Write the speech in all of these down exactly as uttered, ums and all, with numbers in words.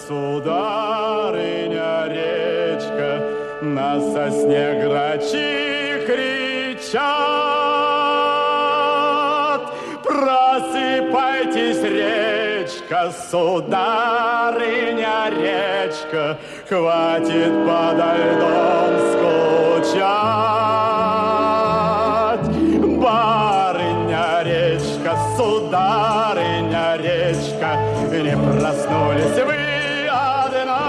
сударыня, речка, на сосне грачи кричат. Просыпайтесь, речка, сударыня, речка, хватит подо льдом скучать. Барыня, речка, сударыня, речка, не проснулись вы одна.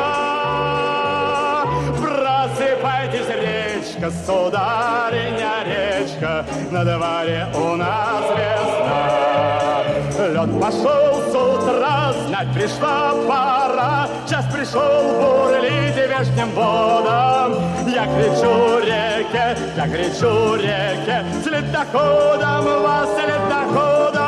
Просыпайтесь, речка, сударыня, речка, на дворе у нас весна. Лед пошел с утра, знать пришла пора. Час пришел бурлить вешним водам. Я кричу реке, я кричу реке, с ледоходом вас, с ледоходом.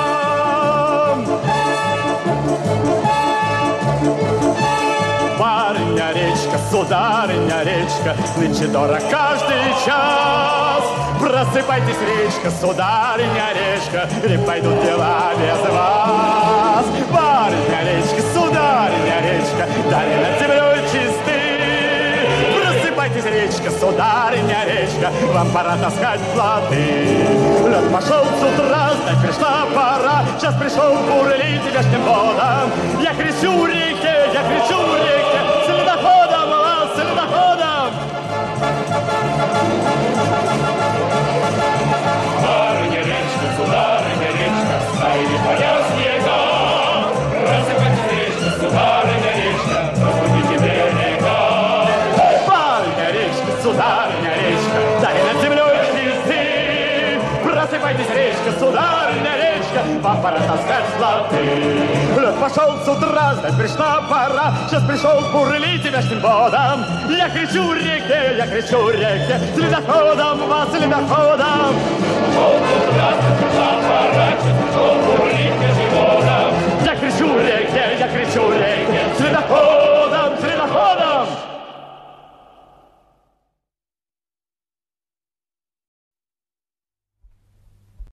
Барыня, речка, сударыня, речка, нынче дорог каждый час. Просыпайтесь, речка, сударыня, речка, или пойдут дела без вас. Барыня, речка, сударыня, речка, далее над землей чисты. Просыпайтесь, речка, сударыня, речка, вам пора таскать плоты. Лед пошел с утра, знать пришла пора. Час пришел бурлить вешним водам. Я кричу реке, я кричу реке, с ледоходом вас, с ледоходом. Барыня, речка, сударыня, речка, стаяли поля снега. Просыпайтесь, речка, сударыня, речка, разбудите берега. Барыня, речка, сударыня, речка, далее над землей чисты. Просыпайтесь, речка, сударыня, речка, вам пора таскать плоты. Лед пошел с утра, знать пришла пора. Сейчас пришел бурлить вешним водам. Я кричу реке, я кричу реке, с ледоходом вас, с ледоходом.